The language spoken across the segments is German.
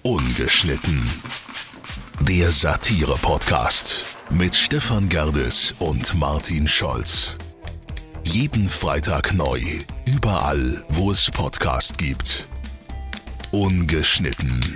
Ungeschnitten. Der Satire-Podcast mit Stefan Gerdes und Martin Scholz. Jeden Freitag neu, überall, wo es Podcast gibt. Ungeschnitten.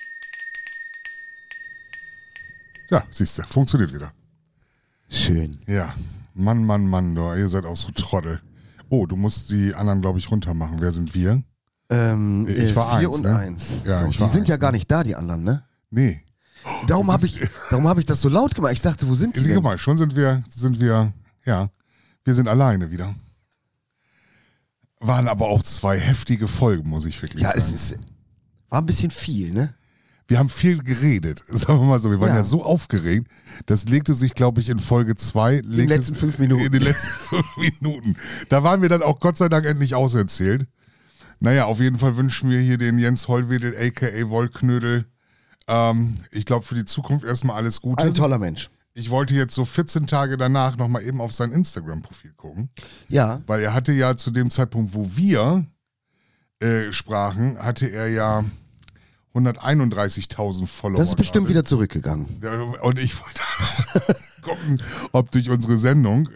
Ja, siehst du, funktioniert wieder. Schön. Ja, Mann, du, ihr seid auch so Trottel. Oh, du musst die anderen, glaube ich, runter machen. Wer sind wir? Ich war 4 eins, und ne? 1. Ja, so, ich die war sind 1, ja gar ne? nicht da, die anderen, ne? Nee. Darum habe ich das so laut gemacht. Ich dachte, wo sind die Guck denn? mal, schon sind wir, ja, wir sind alleine wieder. Waren aber auch 2 heftige Folgen, muss ich wirklich sagen. Ja, war ein bisschen viel, ne? Wir haben viel geredet, sagen wir mal so. Wir waren ja so aufgeregt, das legte sich, glaube ich, in Folge 2. In den letzten 5 Minuten. In den letzten 5 Minuten. Da waren wir dann auch Gott sei Dank endlich auserzählt. Naja, auf jeden Fall wünschen wir hier den Jens Hollwedel, a.k.a. Wollknödel. Ich glaube, für die Zukunft erstmal alles Gute. Ein toller Mensch. Ich wollte jetzt so 14 Tage danach nochmal eben auf sein Instagram-Profil gucken. Ja. Weil er hatte ja zu dem Zeitpunkt, wo wir sprachen, hatte er ja 131.000 Follower. Das ist bestimmt gerade wieder zurückgegangen. Und ich wollte gucken, ob durch unsere Sendung,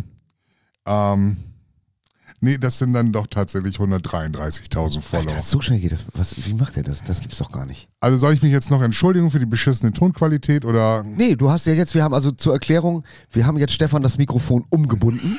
nee, das sind dann doch tatsächlich 133.000 Follower. Alter, so schnell geht das. Wie macht er das? Das gibt's doch gar nicht. Also soll ich mich jetzt noch entschuldigen für die beschissene Tonqualität oder? Nee, du hast ja jetzt, wir haben also zur Erklärung, wir haben jetzt Stefan das Mikrofon umgebunden.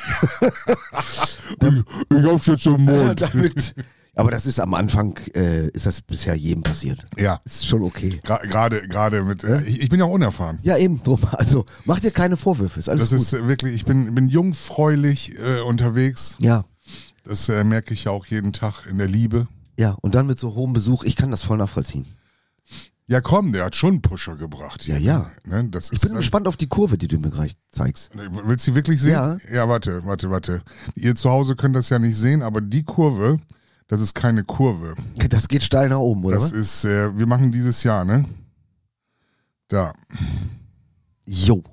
Ich hab's jetzt im Mund. Aber das ist am Anfang, ist das bisher jedem passiert. Ja. Ist schon okay. Gerade mit, ich bin ja auch unerfahren. Ja, eben drum. Also mach dir keine Vorwürfe, ist alles Das gut. ist wirklich, ich bin jungfräulich unterwegs. Ja, Das merke ich ja auch jeden Tag in der Liebe. ja. Und dann mit so hohem Besuch, ich kann das voll nachvollziehen. Ja komm, der hat schon einen Pusher gebracht. Ja, ja. Ne, das Ich ist bin dann- gespannt auf die Kurve, die du mir gleich zeigst. Willst du die wirklich sehen? Ja. Ja, warte. Ihr zu Hause könnt das ja nicht sehen, aber die Kurve, das ist keine Kurve. Das geht steil nach oben, oder? Das ist, wir machen dieses Jahr, ne? Da. Jo.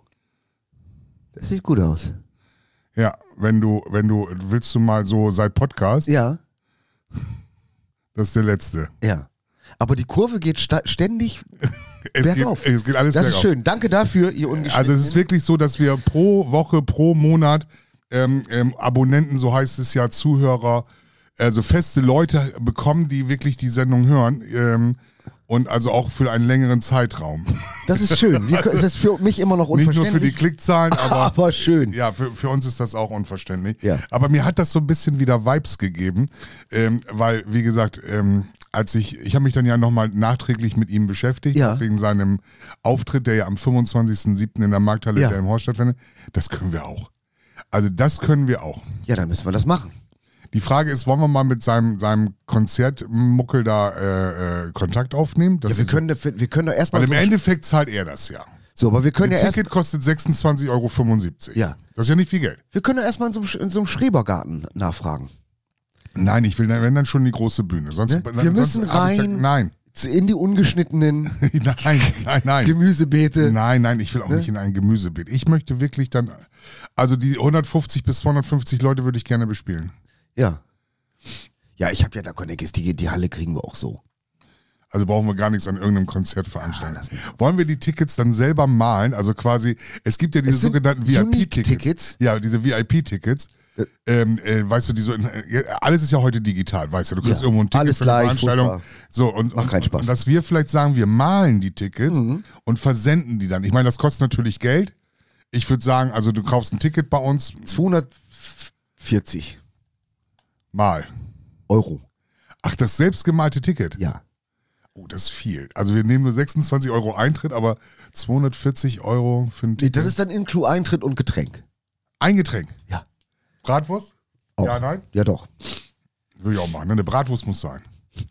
Das sieht gut aus. Ja, wenn du, willst du mal so seit Podcast, Ja, das ist der letzte. ja. Aber die Kurve geht ständig Es bergauf. geht alles Das bergauf. ist schön. Danke dafür, ihr Ungeschnittenen. Also es ist wirklich so, dass wir pro Woche, pro Monat Abonnenten, so heißt es ja, Zuhörer, also feste Leute bekommen, die wirklich die Sendung hören und also auch für einen längeren Zeitraum. Das ist schön. Das ist für mich immer noch Nicht unverständlich. nur für die Klickzahlen, aber schön. ja, für uns ist das auch unverständlich. Ja. Aber mir hat das so ein bisschen wieder Vibes gegeben, weil, wie gesagt, als ich habe mich dann ja nochmal nachträglich mit ihm beschäftigt, Ja. wegen seinem Auftritt, der ja am 25.07. in der Markthalle Ja. der im Horst stattfindet. Das können wir auch. Also das können wir auch. Ja, dann müssen wir das machen. Die Frage ist, wollen wir mal mit seinem Konzertmuckel da Kontakt aufnehmen? Das Ja, wir ist- können doch erstmal weil im Endeffekt zahlt er das ja. so, aber wir können Ein ja erst, Ticket kostet 26,75 €. Ja. Das ist ja nicht viel Geld. wir können ja erstmal in so einem Schrebergarten nachfragen. Nein, ich will, wenn dann schon die große Bühne. Sonst, Ne? Wir müssen hab ich rein. Nein, In die ungeschnittenen nein. Gemüsebeete. Nein, ich will auch Ne? nicht in ein Gemüsebeet. Ich möchte wirklich dann, also die 150 bis 250 Leute würde ich gerne bespielen. Ja. Ja, ich habe ja da Connectis, die Halle kriegen wir auch so. Also brauchen wir gar nichts an irgendeinem Konzert veranstalten. Wollen wir die Tickets dann selber malen? Also quasi, es gibt ja diese Es sind sogenannten Unique-Tickets. VIP-Tickets. Ja, diese VIP-Tickets. Weißt du, die so alles ist ja heute digital, weißt du, du kriegst Ja, irgendwo ein Ticket alles für eine gleich, Veranstaltung. furchtbar. So, und, Macht keinen Spaß. und dass wir vielleicht sagen, wir malen die Tickets und versenden die dann. Ich meine, das kostet natürlich Geld. Ich würde sagen, also du kaufst ein Ticket bei uns, 240 mal. Euro. Ach, das selbstgemalte Ticket? Ja. Oh, das ist viel. Also wir nehmen nur 26 € Eintritt, aber 240 € für ein Nee, Ticket. das ist dann Inklu Eintritt und Getränk. Ein Getränk. Ja. Bratwurst? Auch. Ja, nein? Ja, doch. Würde ich auch machen. Ne? Eine Bratwurst muss sein.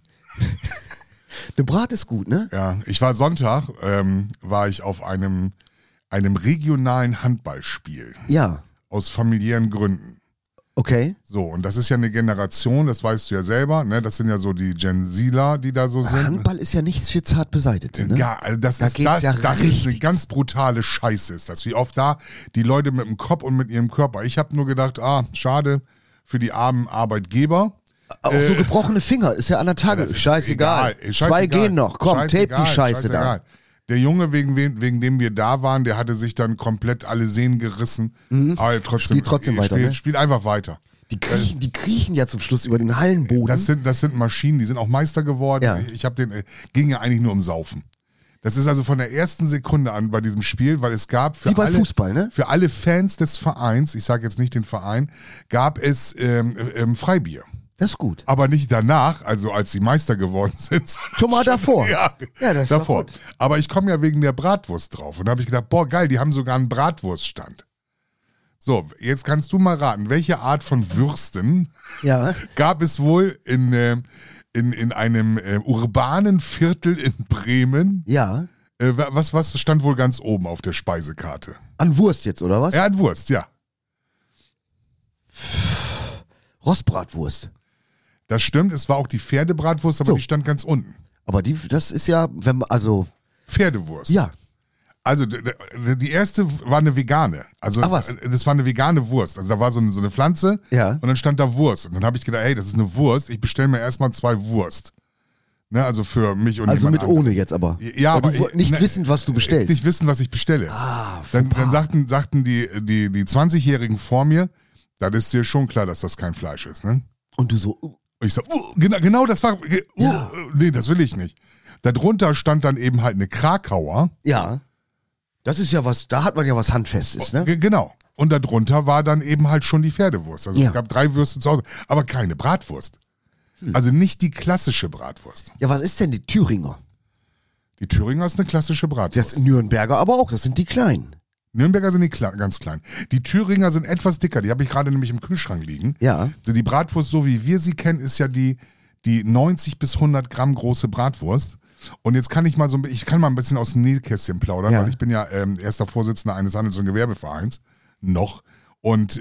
Eine Brat ist gut, ne? Ja, ich war Sonntag, war ich auf einem regionalen Handballspiel. Ja. Aus familiären Gründen. Okay. So, und das ist ja eine Generation, das weißt du ja selber, ne? Das sind ja so die Gen Zler, die da so sind. Handball ist ja nichts für zart Beseitete, ne? Ja, also das Da ist geht's ja das ist eine richtig. ganz brutale Scheiße ist das. Wie oft da die Leute mit dem Kopf und mit ihrem Körper. Ich habe nur gedacht, schade für die armen Arbeitgeber, Auch so gebrochene Finger, ist ja an der Tage. Das ist Scheißegal. egal. 2 gehen noch. Komm, tape die Scheiße da. Der Junge, wegen dem wir da waren, der hatte sich dann komplett alle Sehnen gerissen. Aber Spielt trotzdem weiter, ne? Spielt einfach weiter. Die kriechen ja zum Schluss über den Hallenboden. Das sind Maschinen, die sind auch Meister geworden. Ja. Ging ja eigentlich nur um Saufen. Das ist also von der ersten Sekunde an bei diesem Spiel, weil es gab Wie bei Fußball, ne? Für alle Fans des Vereins, ich sage jetzt nicht den Verein, gab es Freibier. Das ist gut. Aber nicht danach, also als sie Meister geworden sind. Schon mal davor. Ja, das ist davor. doch gut. Aber ich komme ja wegen der Bratwurst drauf. Und da habe ich gedacht, boah, geil, die haben sogar einen Bratwurststand. So, jetzt kannst du mal raten, welche Art von Würsten Ja. gab es wohl in einem urbanen Viertel in Bremen? Ja. Was stand wohl ganz oben auf der Speisekarte? An Wurst jetzt, oder was? Ja, an Wurst, ja. Rostbratwurst. Das stimmt, es war auch die Pferdebratwurst, aber So. die stand ganz unten. Aber das ist ja, wenn man, also, Pferdewurst. ja. Also die erste war eine vegane. Also Ach, was? das war eine vegane Wurst. Also da war so eine Pflanze Ja. und dann stand da Wurst. Und dann habe ich gedacht, hey, das ist eine Wurst. Ich bestelle mir erstmal 2 Wurst. Ne, also für mich und Also jemand mit anderen. ohne jetzt aber. Ja, Weil aber du nicht wissend, was du bestellst. Nicht wissen, was ich bestelle. Ah, Dann sagten die 20-Jährigen vor mir, das ist dir schon klar, dass das kein Fleisch ist, ne? Und du so, Und ich so, genau, das war, Ja. nee, das will ich nicht. Darunter stand dann eben halt eine Krakauer. ja. Das ist ja was, da hat man ja was Handfestes, ne? Genau. Und darunter war dann eben halt schon die Pferdewurst. Also Ja. es gab 3 Würste zu Hause, aber keine Bratwurst. Also nicht die klassische Bratwurst. Ja, was ist denn die Thüringer? Die Thüringer ist eine klassische Bratwurst. Das Nürnberger aber auch, das sind die kleinen. Nürnberger sind die ganz klein. Die Thüringer sind etwas dicker, die habe ich gerade nämlich im Kühlschrank liegen. Ja. Also die Bratwurst, so wie wir sie kennen, ist ja die 90 bis 100 Gramm große Bratwurst. Und jetzt kann ich mal ein bisschen aus dem Nähkästchen plaudern, Ja. weil ich bin ja erster Vorsitzender eines Handels- und Gewerbevereins. Noch. Und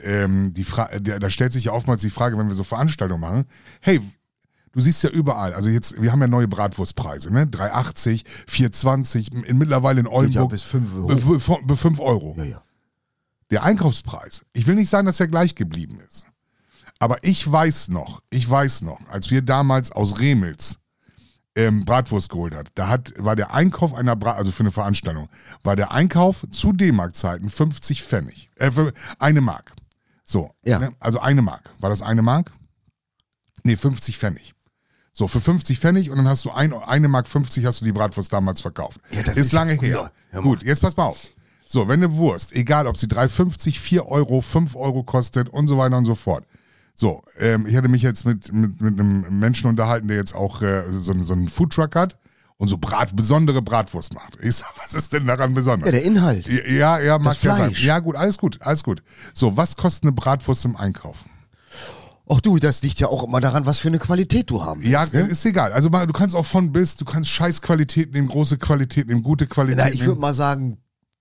da stellt sich ja oftmals die Frage, wenn wir so Veranstaltungen machen, hey, du siehst ja überall, also jetzt, wir haben ja neue Bratwurstpreise, ne? 3,80, 4,20, mittlerweile in Oldenburg. Ja, bis 5 Euro. Bei 5 Euro. Ja. Der Einkaufspreis, ich will nicht sagen, dass er gleich geblieben ist. Aber ich weiß noch, als wir damals aus Remels Bratwurst geholt hat, war der Einkauf also für eine Veranstaltung, war der Einkauf zu D-Mark-Zeiten 50 Pfennig. Für 1 Mark. So, Ja. ne? Also 1 Mark. War das 1 Mark? Nee, 50 Pfennig. So, für 50 Pfennig und dann hast du 1 Mark 50 hast du die Bratwurst damals verkauft. Ja, das ist ist ja lange früher. her. Hör mal. Gut, jetzt pass mal auf. So, wenn eine Wurst, egal ob sie 3,50, 4 Euro, 5 Euro kostet und so weiter und so fort. So, ich hatte mich jetzt mit einem Menschen unterhalten, der jetzt auch so einen Foodtruck hat und so besondere Bratwurst macht. Ich sag, was ist denn daran besonders? Ja, der Inhalt. Ja, mag Das ja sein. Fleisch. Ja, gut, alles gut. So, was kostet eine Bratwurst im Einkauf? Ach du, das liegt ja auch immer daran, was für eine Qualität du haben willst, Ja, ne? ist egal. Also du kannst auch von bis, du kannst Scheißqualität nehmen, große Qualität nehmen, gute Qualität Na, ich würde nehmen. mal sagen,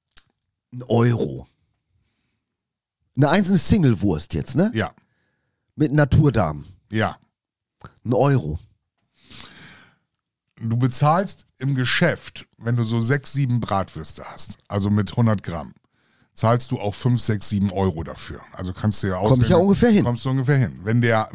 1 Euro. Eine einzelne Single-Wurst jetzt, ne? Ja, Mit Naturdarm. ja. 1 Euro. Du bezahlst im Geschäft, wenn du so 6, 7 Bratwürste hast, also mit 100 Gramm, zahlst du auch 5, 6, 7 Euro dafür. Also kannst du ja Komm ich ja ungefähr hin. Kommst du ungefähr hin. Wenn der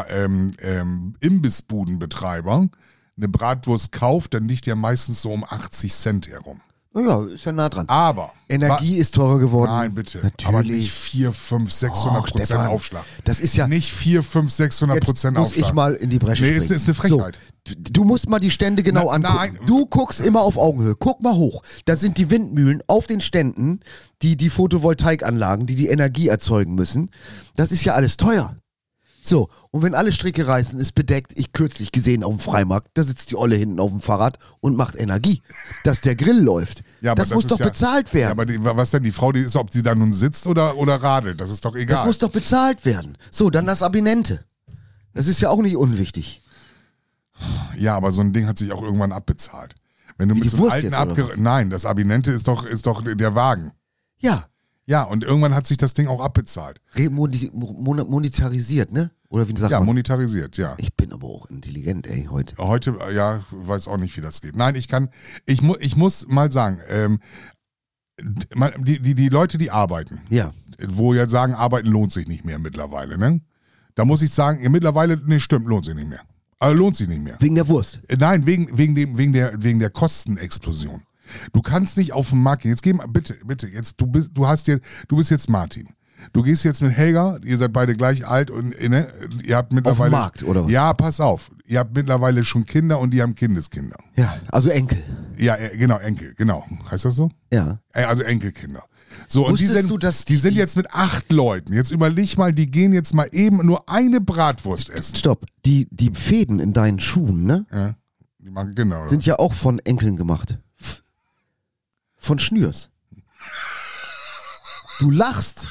Imbissbudenbetreiber eine Bratwurst kauft, dann liegt der meistens so um 80 Cent herum. Ja, ist ja nah dran. Aber Energie ist teurer geworden. Nein, bitte. Natürlich. Aber nicht 4, 5, 600% Stefan, Aufschlag. Das ist ja. Nicht 4, 5, 600% Jetzt Aufschlag. muss ich mal in die Bresche Nee, springen. ist eine Frechheit. So, du musst mal die Stände genau angucken. nein. Du guckst immer auf Augenhöhe. Guck mal hoch. Da sind die Windmühlen auf den Ständen, die Photovoltaikanlagen, die Energie erzeugen müssen. Das ist ja alles teuer. So, und wenn alle Stricke reißen, ist bedeckt, ich kürzlich gesehen auf dem Freimarkt, da sitzt die Olle hinten auf dem Fahrrad und macht Energie, dass der Grill läuft. Ja, aber das muss ist doch ja, bezahlt Ja, werden. aber was denn? Die Frau, die ist, ob sie da nun sitzt oder radelt, das ist doch egal. Das muss doch bezahlt werden. So, dann das Abinente. Das ist ja auch nicht unwichtig. Ja, aber so ein Ding hat sich auch irgendwann abbezahlt. Wenn du Wie mit die so einem Wurst alten jetzt, oder was? Nein, das Abinente ist doch der Wagen. Ja, Ja, und irgendwann hat sich das Ding auch abbezahlt. monetarisiert, ne? Oder wie sagt Ja, man? monetarisiert, ja. Ich bin aber auch intelligent, ey, heute. Heute, ja, weiß auch nicht, wie das geht. Nein, ich muss mal sagen, die Leute, die arbeiten, Ja. wo ja sagen, arbeiten lohnt sich nicht mehr mittlerweile, ne? Da muss ich sagen, mittlerweile, nee, stimmt, lohnt sich nicht mehr. Lohnt sich nicht mehr. Wegen der Wurst. Nein, wegen der Kostenexplosion. Du kannst nicht auf den Markt gehen. Jetzt geh mal, bitte, jetzt, du bist jetzt Martin. Du gehst jetzt mit Helga, ihr seid beide gleich alt und ne, ihr habt mittlerweile. Auf dem Markt, oder was? Ja, pass auf. Ihr habt mittlerweile schon Kinder und die haben Kindeskinder. Ja, also Enkel. Ja, genau, Enkel, genau. Heißt das so? Ja. Also Enkelkinder. So, und Wusstest du, dass die sind jetzt mit 8 Leuten. Jetzt überleg mal, die gehen jetzt mal eben nur eine Bratwurst essen. Stopp. Die Fäden in deinen Schuhen, ne? Ja, die machen genau. Sind ja auch von Enkeln gemacht. Von Schnürs. Du lachst.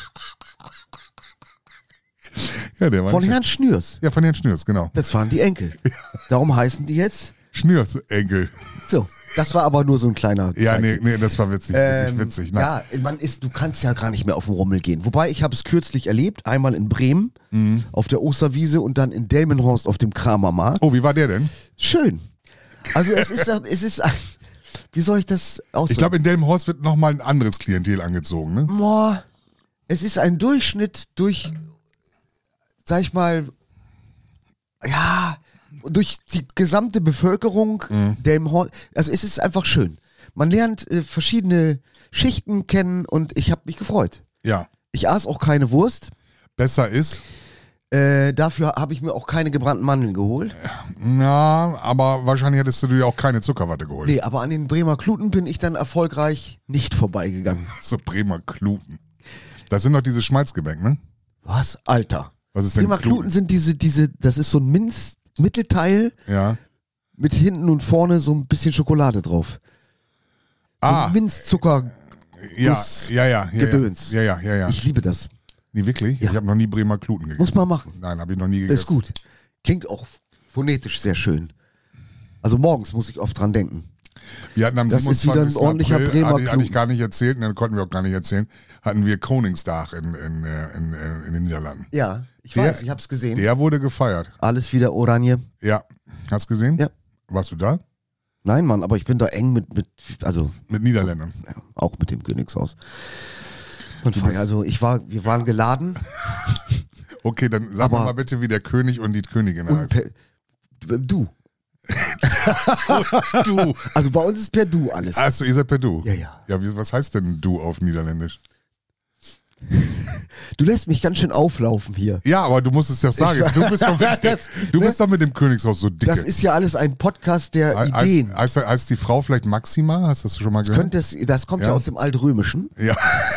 Ja, der war Von nicht- Herrn Schnürs. Ja, von Herrn Schnürs, genau. Das waren die Enkel. Darum heißen die jetzt. Schnürsenkel. So. Das war aber nur so ein kleiner. Ja, Zeig. nee, das war witzig. Nicht witzig. Nein. Ja, du kannst ja gar nicht mehr auf den Rummel gehen. Wobei, ich habe es kürzlich erlebt. Einmal in Bremen auf der Osterwiese und dann in Delmenhorst auf dem Kramermarkt. Oh, wie war der denn? Schön. Also es ist wie soll ich das ausdrücken? Ich glaube, in Delmenhorst wird nochmal ein anderes Klientel angezogen, ne? Boah, es ist ein Durchschnitt durch, sag ich mal, ja, durch die gesamte Bevölkerung Delmenhorst. Also es ist einfach schön. Man lernt verschiedene Schichten kennen und ich habe mich gefreut. Ja. Ich aß auch keine Wurst. Besser ist. Dafür habe ich mir auch keine gebrannten Mandeln geholt. Ja, aber wahrscheinlich hättest du dir auch keine Zuckerwatte geholt. Nee, aber an den Bremer Kluten bin ich dann erfolgreich nicht vorbeigegangen. So Bremer Kluten. Das sind doch diese Schmalzgebäck, ne? Was? Alter. Was ist denn Bremer Kluten sind das ist so ein Minzmittelteil Ja. mit hinten und vorne so ein bisschen Schokolade drauf. So Ah. Minzzucker. Ja, Guss- ja. Gedöns. Ja. Ich liebe das. Nee, wirklich? Ja. Ich habe noch nie Bremer Kluten gegessen. Muss man machen. Nein, habe ich noch nie Das gegessen. ist gut. Klingt auch phonetisch sehr schön. Also morgens muss ich oft dran denken. Wir hatten am Das ist 27. wieder ein ordentlicher April, Bremer hatte ich Kluten. gar nicht erzählt, und dann konnten wir auch gar nicht erzählen, hatten wir Koningstag in den Niederlanden. Ja, ich Der- weiß, ich habe es gesehen. Der wurde gefeiert. Alles wieder Oranje. Ja. Hast du gesehen? Ja. Warst du da? Nein, Mann, aber ich bin da eng also Mit Niederländern. ja, auch mit dem Königshaus. Und also wir waren geladen Okay, dann sag Aber- mal bitte, wie der König und die Königin und heißt. du. Du. Also bei uns ist per Du alles. Achso, ihr seid per Du. Ja, ja. Ja, was heißt denn Du auf Niederländisch? Du lässt mich ganz schön auflaufen hier. Ja, aber du musst es ja sagen. Ich- Du bist doch mit, Das- du bist doch mit dem Königshaus so dicke. Das ist ja alles ein Podcast der Ideen. Heißt die Frau vielleicht Maxima? Hast du das schon mal gehört? Das kommt ja Ja. aus dem Altrömischen. Ja.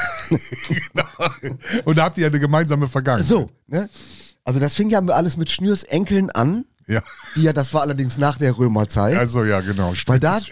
Genau. Und da habt ihr ja eine gemeinsame Vergangenheit. So, ne? Also das fing ja alles mit Schnürs Enkeln an. Ja. Das war allerdings nach der Römerzeit. Also ja, genau. weil da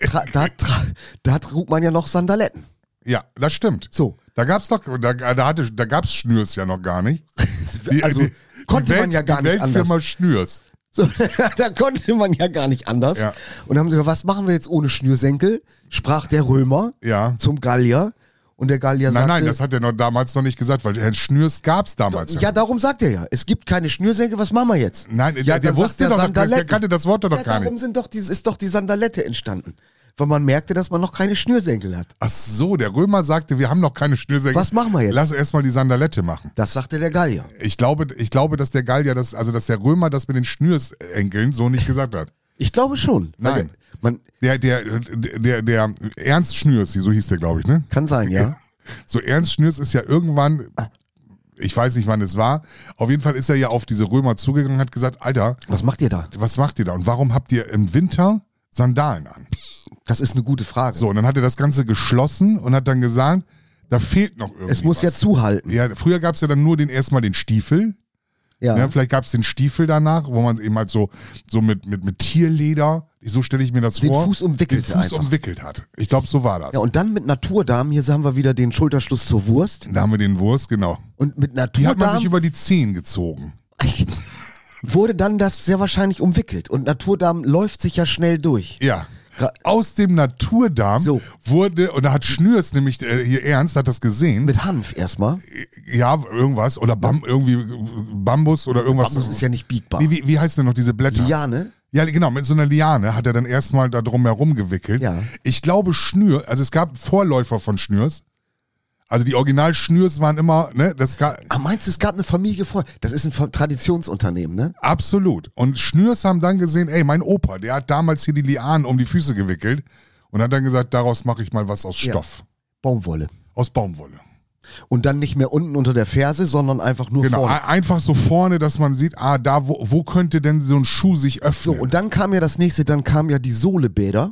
trug man ja noch Sandaletten. Ja, das stimmt. So. Da gab's doch, da gab's Schnürs ja noch gar nicht. Konnte man ja gar die nicht Weltfirma anders. Schnürs. So, da konnte man ja gar nicht anders. Ja. Und dann haben sie gesagt, was machen wir jetzt ohne Schnürsenkel? Sprach der Römer Ja. zum Gallier. Und der Gallier sagte... Nein, das hat er noch damals noch nicht gesagt, weil Herrn Schnürs gab's damals ja, darum sagt er ja. Es gibt keine Schnürsenkel, was machen wir jetzt? Nein, ja, der dann wusste sagt er doch noch, der Sandaletten. kannte das Wort doch noch Ja, gar darum nicht. ist doch die Sandalette entstanden. Weil man merkte, dass man noch keine Schnürsenkel hat. Ach so, der Römer sagte, wir haben noch keine Schnürsenkel. Was machen wir jetzt? Lass erstmal die Sandalette machen. Das sagte der Gallier. Ich glaube, dass der Gallier dass der Römer das mit den Schnürsenkeln so nicht gesagt hat. Ich glaube schon. Nein. Man Der Ernst Schnürs, so hieß der, glaube ich, ne? kann sein, ja. So Ernst Schnürs ist ja irgendwann, ich weiß nicht, wann es war, auf jeden Fall ist er ja auf diese Römer zugegangen und hat gesagt, Alter, Was macht ihr da? was macht ihr da? Und warum habt ihr im Winter Sandalen an? Das ist eine gute Frage. So, und dann hat er das Ganze geschlossen und hat dann gesagt, da fehlt noch irgendwas. Es muss ja zuhalten. Ja, früher gab es ja dann nur erstmal den Stiefel. Ja. Ja, vielleicht gab es den Stiefel danach, wo man es eben halt so mit Tierleder, so stelle ich mir das Den vor. Fuß umwickelt Den Fuß einfach. umwickelt hat. Ich glaube, so war das. Ja, und dann mit Naturdarm, hier haben wir wieder den Schulterschluss zur Wurst. Da haben wir den Wurst, genau. Und mit Die hat man sich Naturdarm über die Zehen gezogen. wurde dann das sehr wahrscheinlich umwickelt. Und Naturdarm läuft sich ja schnell durch. Ja. Aus dem Naturdarm So. wurde, und da hat Schnürs nämlich, hier Ernst, hat das gesehen. Mit Hanf erstmal. Ja, irgendwas. Oder irgendwie Bambus oder irgendwas. Bambus ist ja nicht biegbar. Nee, wie heißt denn noch diese Blätter? Liane. Ja, genau, mit so einer Liane hat er dann erstmal da drum herum gewickelt. Ja. Ich glaube, also es gab Vorläufer von Schnürs, Also die Original-Schnürs waren immer, ne, Meinst du, es gab eine Familie vor? Das ist ein Traditionsunternehmen, ne? Absolut. Und Schnürs haben dann gesehen, ey, mein Opa, der hat damals hier die Lianen um die Füße gewickelt und hat dann gesagt, daraus mache ich mal was aus Stoff. Baumwolle. Aus Baumwolle. Und dann nicht mehr unten unter der Ferse, sondern einfach nur Genau, vorne. einfach so vorne, dass man sieht, da, wo könnte denn so ein Schuh sich So, öffnen? und dann kam ja das nächste, dann kam ja die Sohlebäder.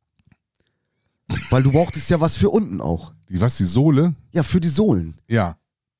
Weil du brauchtest ja was für unten auch. Die Sohle? Ja, für die Sohlen. Ja,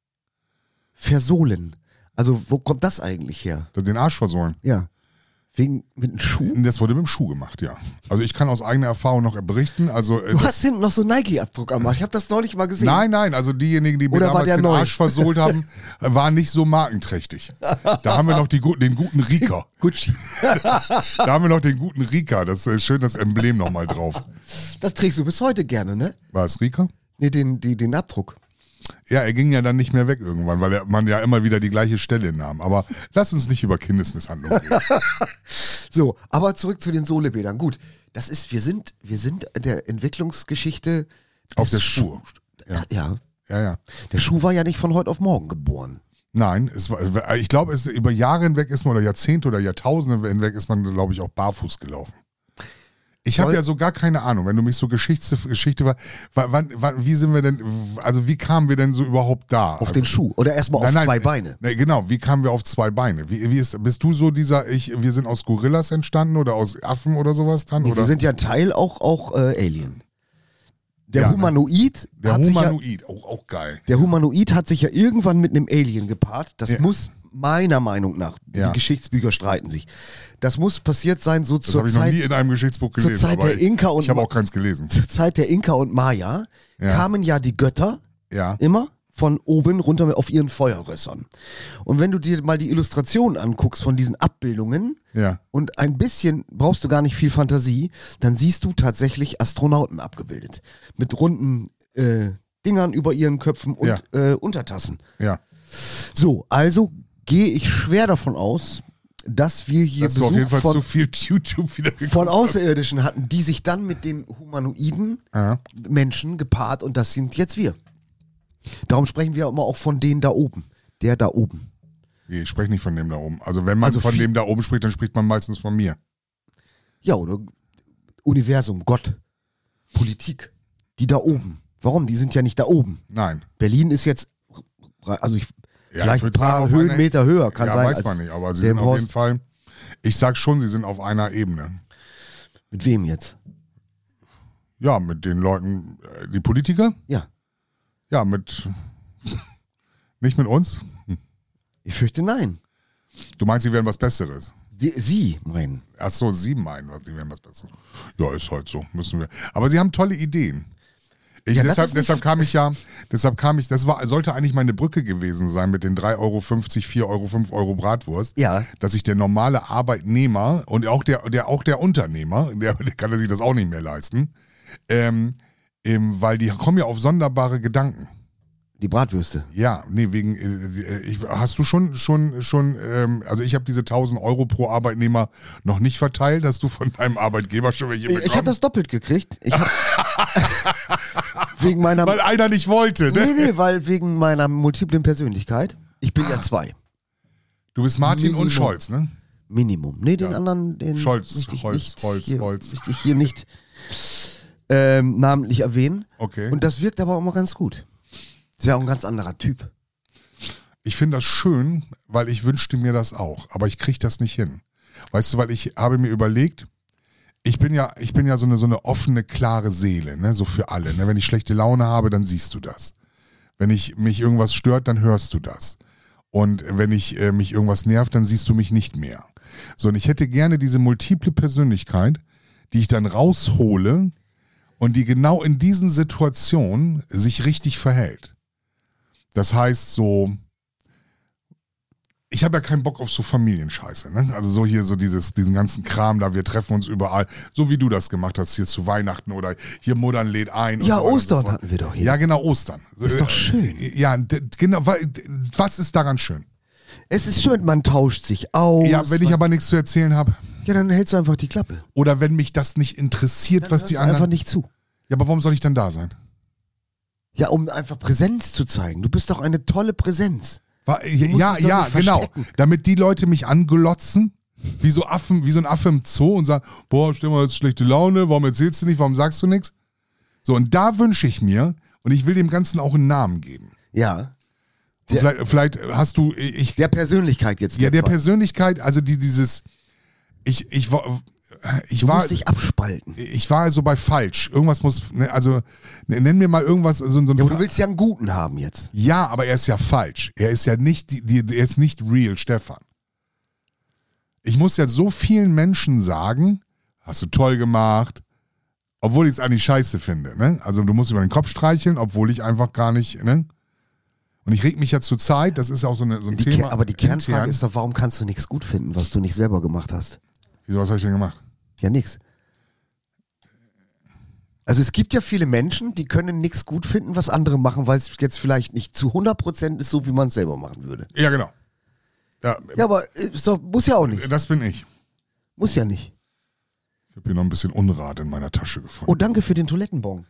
Versohlen. Also, wo kommt das eigentlich her? den Arsch versohlen. Ja. Mit einem Schuh? Das wurde mit dem Schuh gemacht, ja. Also ich kann aus eigener Erfahrung noch berichten. Also, Du hast hinten noch so Nike-Abdruck am Arsch. Ich habe das neulich mal gesehen. Nein, also diejenigen, die mir Oder war damals der den neu? Arsch versohlt haben, waren nicht so markenträchtig. Da haben wir noch den guten Rika. Gucci. Da haben wir noch den guten Rika. Das ist schön, das Emblem nochmal drauf. Das trägst du bis heute gerne, ne? War es Rika? Nee, den Abdruck. Ja, er ging ja dann nicht mehr weg irgendwann, weil man ja immer wieder die gleiche Stelle nahm. Aber lass uns nicht über Kindesmisshandlung reden. So, aber zurück zu den Sohlebädern. Gut, wir sind der Entwicklungsgeschichte Auf der des Spur. Ja. Ja. Ja. Der Schuh war ja nicht von heute auf morgen geboren. Nein, ich glaube, über Jahre hinweg ist man, oder Jahrzehnte oder Jahrtausende hinweg ist man, glaube ich, auch barfuß gelaufen. Ich habe ja so gar keine Ahnung, wenn du mich so Geschichte wie sind wir denn, also wie kamen wir denn so überhaupt da? Auf den Schuh oder erstmal auf zwei Beine. Genau, wie kamen wir auf zwei Beine? Bist du so wir sind aus Gorillas entstanden oder aus Affen oder sowas dann? Nee, oder? wir sind ja Teil auch Alien. Der Humanoid auch geil. Der Humanoid hat sich ja irgendwann mit einem Alien gepaart. Das Ja. muss meiner Meinung nach, Ja. die Geschichtsbücher streiten sich, das muss passiert sein so Das zur habe ich noch Zeit, nie in einem Geschichtsbuch gelesen. Zeit aber der Inka und ich habe auch keins gelesen. zur Zeit der Inka und Maya Ja. kamen ja die Götter Ja. immer von oben runter auf ihren Feuerrössern. Und wenn du dir mal die Illustrationen anguckst von diesen Abbildungen Ja. und ein bisschen, brauchst du gar nicht viel Fantasie, dann siehst du tatsächlich Astronauten abgebildet. Mit runden Dingern über ihren Köpfen und Untertassen. Ja. So, also gehe ich schwer davon aus, dass wir hier Hast du auf jeden Besuch Fall zu viel YouTube wieder geguckt. von Außerirdischen hatten, die sich dann mit den humanoiden Ja. Menschen gepaart und das sind jetzt wir. Darum sprechen wir immer auch von denen da oben. Der da oben. Nee, ich spreche nicht von dem da oben. Also wenn man von dem da oben spricht, dann spricht man meistens von mir. Ja, oder Universum, Gott, Politik, die da oben. Warum? Die sind ja nicht da oben. Nein. Berlin ist jetzt, also vielleicht ich ein würd sagen, paar auf Höhenmeter höher, kann ja, sein. weiß als man nicht, aber sie der sind auf Horst. jeden Fall, ich sag schon, sie sind auf einer Ebene. Mit wem jetzt? Ja, mit den Leuten, die Politiker? Ja. Ja, nicht mit uns? Ich fürchte nein. Du meinst, sie wären was Besseres? Sie meinen. Ach so, sie meinen, sie wären was Besseres. Ja, ist halt so, müssen wir. Aber sie haben tolle Ideen. Ja, Deshalb kam ich, sollte eigentlich meine Brücke gewesen sein mit den 3,50 Euro, 4 Euro, 5 Euro Bratwurst. Ja. Dass sich der normale Arbeitnehmer und auch der Unternehmer, der kann sich das auch nicht mehr leisten, weil die kommen ja auf sonderbare Gedanken. Die Bratwürste. Ja, nee, hast du schon, also ich habe diese 1.000 Euro pro Arbeitnehmer noch nicht verteilt. Hast du von deinem Arbeitgeber schon welche bekommen? Ich habe das doppelt gekriegt. Wegen meiner. Weil einer nicht wollte, ne? Nee, weil wegen meiner multiplen Persönlichkeit. Ich bin ja zwei. Du bist Martin Minimum. und Scholz, ne? Minimum. Nee, den Ja. anderen, den Scholz, möchte ich Holz, nicht Holz, hier, Holz. möchte ich hier nicht namentlich erwähnen. Okay. Und das wirkt aber auch immer ganz gut. Ist ja auch ein ganz anderer Typ. Ich finde das schön, weil ich wünschte mir das auch, aber ich kriege das nicht hin. Weißt du, weil ich habe mir überlegt, ich bin ja so eine offene, klare Seele, ne, so für alle. Ne? Wenn ich schlechte Laune habe, dann siehst du das. Wenn mich irgendwas stört, dann hörst du das. Und wenn mich irgendwas nervt, dann siehst du mich nicht mehr. So, und ich hätte gerne diese multiple Persönlichkeit, die ich dann raushole und die genau in diesen Situationen sich richtig verhält. Das heißt so, ich habe ja keinen Bock auf so Familienscheiße, ne? Also so hier so diesen ganzen Kram da, wir treffen uns überall, so wie du das gemacht hast hier zu Weihnachten oder hier Muttern lädt ein. Ja, und so Ostern und so. hatten wir doch hier. Ja, genau, Ostern. Ist doch schön. Ja, genau, was ist daran schön? Es ist schön, man tauscht sich aus. Ja, wenn ich aber nichts zu erzählen habe. Ja, dann hältst du einfach die Klappe. Oder wenn mich das nicht interessiert, Dann was hörst die du anderen. einfach nicht zu. Ja, aber warum soll ich dann da sein? Ja, um einfach Präsenz zu zeigen. Du bist doch eine tolle Präsenz. Ja, dich doch ja, nicht genau. verstecken. Damit die Leute mich anglotzen, wie so ein Affe im Zoo und sagen, boah, stell mal jetzt schlechte Laune, warum erzählst du nicht, warum sagst du nichts? So, und da wünsche ich mir, und ich will dem Ganzen auch einen Namen geben. Ja. Und vielleicht hast du, Der Persönlichkeit jetzt. ja, der jetzt mal. Persönlichkeit, also dieses, ich Du war, musst dich abspalten. ich war also bei falsch. Irgendwas muss, nenn mir mal irgendwas, so ein Ja, aber du willst ja einen guten haben jetzt. ja, aber er ist ja falsch. Er ist ja nicht, er ist nicht real, Stefan. Ich muss ja so vielen Menschen sagen, hast du toll gemacht, obwohl ich es eigentlich scheiße finde. Ne? Also du musst über den Kopf streicheln, obwohl ich einfach gar nicht, ne? Und ich reg mich ja zur Zeit, das ist ja auch so ein Thema. Aber die Kernfrage intern. ist doch, warum kannst du nichts gut finden, was du nicht selber gemacht hast? Wieso, was habe ich denn gemacht? Ja, nix. Also es gibt ja viele Menschen, die können nichts gut finden, was andere machen, weil es jetzt vielleicht nicht zu 100% ist, so wie man es selber machen würde. Ja, genau. Ja, Ja, aber ist doch, muss ja auch nicht. das bin ich. Muss ja nicht. Ich habe hier noch ein bisschen Unrat in meiner Tasche gefunden. Oh, danke für den Toilettenbon.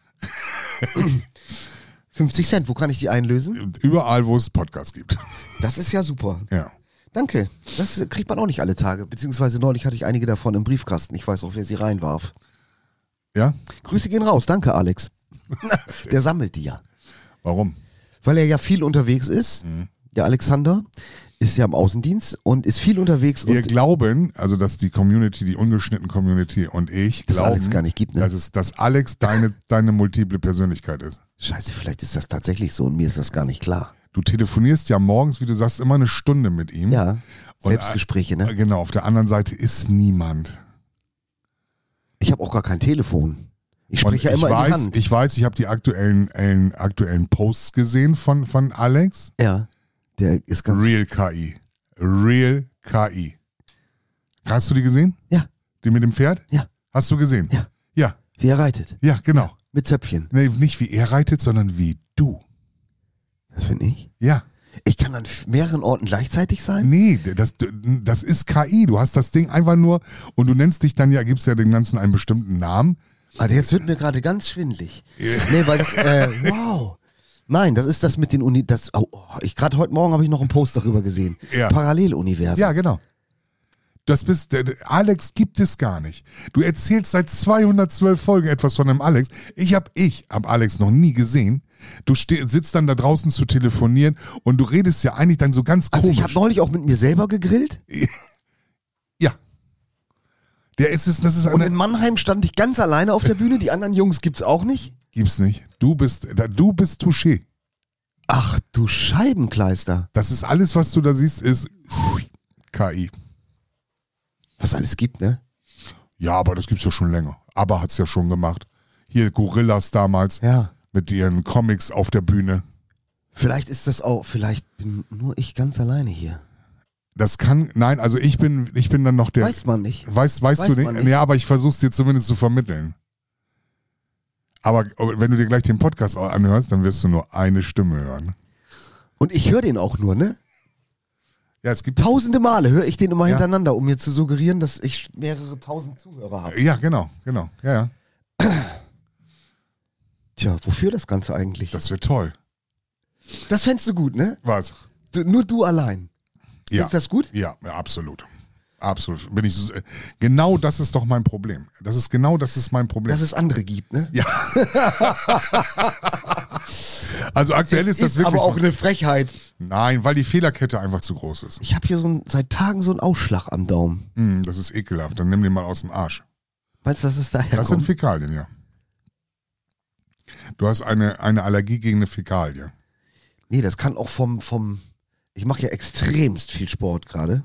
50 Cent, wo kann ich die einlösen? Und überall, wo es Podcasts gibt. Das ist ja super. Ja. Danke. Das kriegt man auch nicht alle Tage. Beziehungsweise neulich hatte ich einige davon im Briefkasten. Ich weiß auch, wer sie reinwarf. Ja? Grüße gehen raus. Danke, Alex. Der sammelt die ja. Warum? Weil er ja viel unterwegs ist. Der Alexander ist ja im Außendienst und ist viel unterwegs. Wir Und glauben, also dass die Community, die ungeschnitten Community und ich das glauben, Alex gar nicht gibt, ne? dass Alex deine multiple Persönlichkeit ist. Scheiße, vielleicht ist das tatsächlich so und mir ist das gar nicht klar. Du telefonierst ja morgens, wie du sagst, immer eine Stunde mit ihm. Ja, Und, Selbstgespräche, ne? Genau, auf der anderen Seite ist niemand. Ich habe auch gar kein Telefon. Ich Und spreche ja immer in die Hand. Ich habe die aktuellen Posts gesehen von Alex. Ja, der ist ganz... Real KI. Real KI. Hast du die gesehen? Ja, Die mit dem Pferd? ja, Hast du gesehen? Ja. Ja, wie er reitet. ja, genau. Mit Zöpfchen. Nee, nicht wie er reitet, sondern wie du. Das finde ich. Ja. Ich kann an mehreren Orten gleichzeitig sein. Nee, das ist KI. Du hast das Ding einfach nur und du nennst dich dann ja, gibst ja dem Ganzen einen bestimmten Namen. Also jetzt wird mir gerade ganz schwindelig. Nee, weil das, wow. Nein, das ist das mit den gerade heute Morgen habe ich noch einen Post darüber gesehen. Ja. Paralleluniversen. Ja, genau. Alex gibt es gar nicht. Du erzählst seit 212 Folgen etwas von einem Alex. Ich hab Alex noch nie gesehen. Du sitzt dann da draußen zu telefonieren und du redest ja eigentlich dann so ganz komisch. Also ich habe neulich auch mit mir selber gegrillt Ja. Das ist und in Mannheim stand ich ganz alleine auf der Bühne. Die anderen Jungs gibt's auch nicht. Gibt's nicht. Du bist Touché. Ach du Scheibenkleister. Das ist alles, was du da siehst, ist KI. Was alles gibt, ne? Ja, aber das gibt's ja schon länger. Aber hat's ja schon gemacht. Hier Gorillas damals Ja. mit ihren Comics auf der Bühne. Vielleicht ist das auch, vielleicht bin nur ich ganz alleine hier. Das kann, nein, also ich bin dann noch der. Weiß man nicht. Weißt du man nicht? nicht. Ja, aber ich versuch's dir zumindest zu vermitteln. Aber wenn du dir gleich den Podcast anhörst, dann wirst du nur eine Stimme hören. Und ich höre den auch nur, ne? Ja, es gibt. Tausende Male höre ich den immer Ja. hintereinander, um mir zu suggerieren, dass ich mehrere tausend Zuhörer habe. Ja, genau. Ja. Tja, wofür das Ganze eigentlich? Das wird toll. Das fändest du gut, ne? Was? Nur du allein. Ja. Findest du das gut? Ja, absolut. Absolut. Genau das ist doch mein Problem. Das ist mein Problem. Dass es andere gibt, ne? Ja. Also aktuell ist das wirklich. aber auch eine Frechheit. Nein, weil die Fehlerkette einfach zu groß ist. Ich habe hier seit Tagen so einen Ausschlag am Daumen. Das ist ekelhaft. Dann nimm den mal aus dem Arsch. Meinst du, dass es daher Das sind kommt? Fäkalien, ja. Du hast eine Allergie gegen eine Fäkalie. Nee, das kann auch vom ich mache ja extremst viel Sport gerade.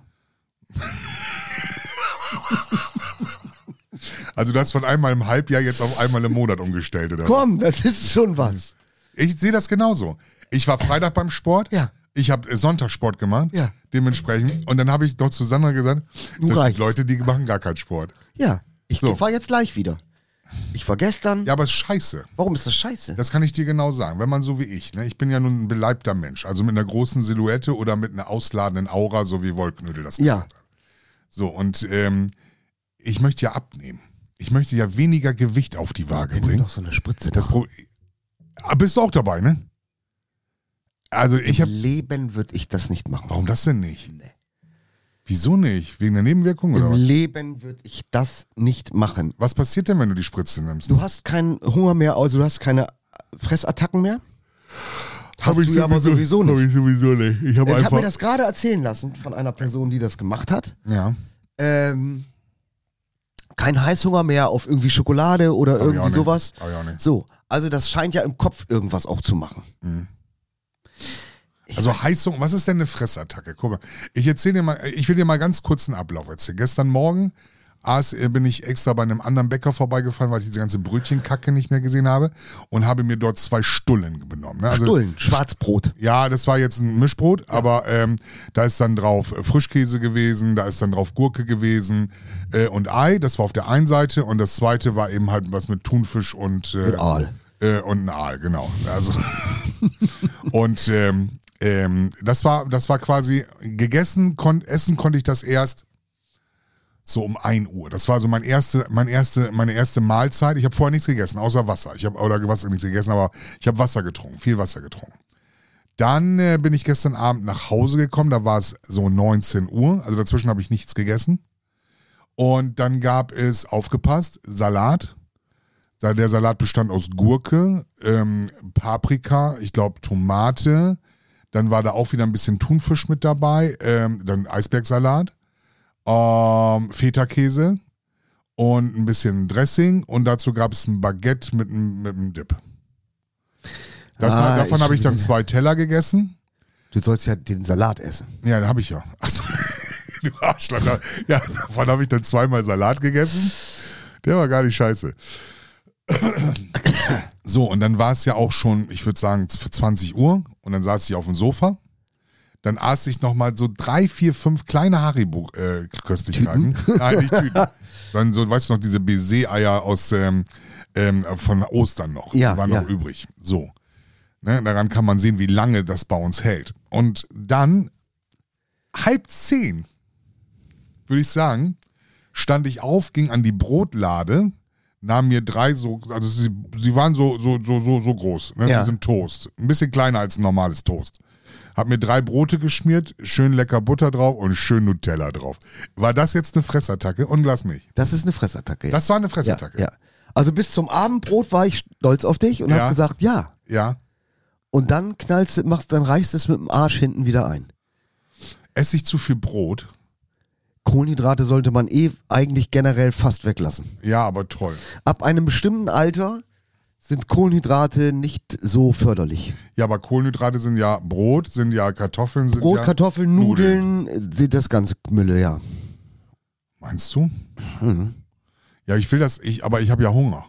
Also du hast von einmal im Halbjahr jetzt auf einmal im Monat umgestellt, oder? Komm, das ist schon was. Ich sehe das genauso. Ich war Freitag beim Sport. Ja. Ich habe Sonntagssport gemacht. Ja. Dementsprechend. Und dann habe ich doch zu Sandra gesagt, es gibt reicht's. Leute, die machen gar keinen Sport. Ja, ich So. fahre jetzt gleich wieder. Ich war gestern. Ja, aber es ist scheiße. Warum ist das scheiße? Das kann ich dir genau sagen. Wenn man so wie ich, ne? Ich bin ja nun ein beleibter Mensch. Also mit einer großen Silhouette oder mit einer ausladenden Aura, so wie Wollknödel das Ja. gesagt hat. So, und ich möchte ja abnehmen. Ich möchte ja weniger Gewicht auf die Waage Wenn du bringen. noch so eine Spritze Das da. Bist du auch dabei, ne? Also ich Im habe. Leben würde ich das nicht machen. Warum das denn nicht? Nee. Wieso nicht? Wegen der Nebenwirkung oder Im was? Leben würde ich das nicht machen. Was passiert denn, wenn du die Spritze nimmst? Du hast keinen Hunger mehr, also du hast keine Fressattacken mehr. Hast Hab du ja aber sowieso nicht. Hab ich sowieso nicht. Ich habe Ich habe einfach. mir das gerade erzählen lassen von einer Person, die das gemacht hat. Ja. Kein Heißhunger mehr auf irgendwie Schokolade oder Hab ich auch irgendwie nicht. sowas. Hab ich auch nicht. So, also das scheint ja im Kopf irgendwas auch zu machen. Also Heißung, was ist denn eine Fressattacke? Guck mal, ich will dir mal ganz kurz einen Ablauf erzählen. Gestern Morgen bin ich extra bei einem anderen Bäcker vorbeigefahren, weil ich diese ganze Brötchenkacke nicht mehr gesehen habe und habe mir dort 2 Stullen genommen. Ne? Also, Stullen, Schwarzbrot. ja, das war jetzt ein Mischbrot, aber da ist dann drauf Frischkäse gewesen, da ist dann drauf Gurke gewesen und Ei, das war auf der einen Seite und das zweite war eben halt was mit Thunfisch und Mit Aal. Und ein Aal, genau. Also und das war quasi essen konnte ich das erst so um 1 Uhr. Das war so meine erste Mahlzeit. Ich habe vorher nichts gegessen, außer Wasser. Ich habe nichts gegessen, aber ich habe Wasser getrunken, viel Wasser getrunken. Dann bin ich gestern Abend nach Hause gekommen, da war es so 19 Uhr, also dazwischen habe ich nichts gegessen. Und dann gab es, aufgepasst, Salat. Der Salat bestand aus Gurke, Paprika, ich glaube Tomate, dann war da auch wieder ein bisschen Thunfisch mit dabei, dann Eisbergsalat, Feta-Käse und ein bisschen Dressing und dazu gab es ein Baguette mit einem Dip. Davon habe ich dann 2 Teller gegessen. Du sollst ja den Salat essen. Ja, den habe ich ja. Achso, du Arschloch. Ja, davon habe ich dann 2-mal Salat gegessen. Der war gar nicht scheiße. So, und dann war es ja auch schon, ich würde sagen, für 20 Uhr und dann saß ich auf dem Sofa. Dann aß ich nochmal so 3, 4, 5 kleine Haribo-Köstlichkeiten. Nein, nicht Tüten. Sondern so, weißt du noch, diese Baiser-Eier aus von Ostern noch. Ja, Die waren noch übrig. So. Ne, daran kann man sehen, wie lange das bei uns hält. Und dann 9:30, würde ich sagen, stand ich auf, ging an die Brotlade, nahm mir 3 so, also sie waren so groß, ne? Ja. Die sind Toast. Ein bisschen kleiner als ein normales Toast. Hab mir 3 Brote geschmiert, schön lecker Butter drauf und schön Nutella drauf. War das jetzt eine Fressattacke und Glas Milch? Das ist eine Fressattacke. Das war eine Fressattacke. Ja. Also bis zum Abendbrot war ich stolz auf dich und Ja. habe gesagt, ja. Ja. Und dann dann reißt es mit dem Arsch hinten wieder ein. Esse ich zu viel Brot? Kohlenhydrate sollte man eigentlich generell fast weglassen. Ja, aber toll. Ab einem bestimmten Alter sind Kohlenhydrate nicht so förderlich. Ja, aber Kohlenhydrate sind ja Brot, sind ja Kartoffeln, sind Brot, ja Kartoffeln, Nudeln, sind das ganze Mülle, ja. Meinst du? Mhm. Ja, aber ich habe ja Hunger.